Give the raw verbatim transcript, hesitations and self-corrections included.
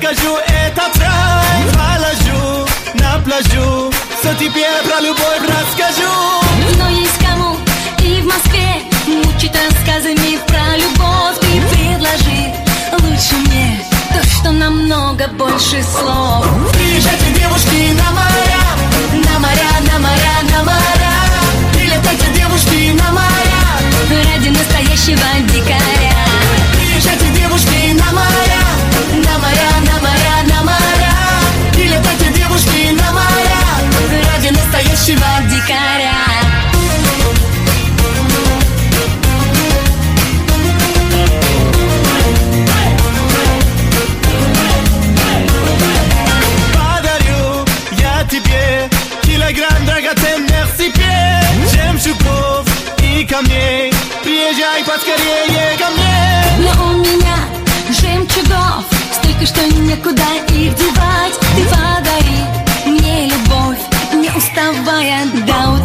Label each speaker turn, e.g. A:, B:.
A: расскажу этот рай. Положу на пляжу, все тебе про любовь расскажу.
B: Но есть кому и в Москве мучить рассказами про любовь. Ты предложи лучше мне то, что намного больше слов.
A: Приезжайте, девушки, на моря, на моря, на моря, на моря. Прилетайте, девушки, на моря,
B: ради настоящего дикаря.
A: Приезжайте, девушки, на моря, на моря, на моря, на моря. Прилетайте, девушки, на моря, ради настоящего
B: дикаря.
A: Подарю я тебе килограмм драгоценных цепей, жемчугов и камней. Приезжай поскорее ко мне.
B: Но у меня жемчугов столько, что некуда их девать. Ты подари мне любовь, не уставая до утра.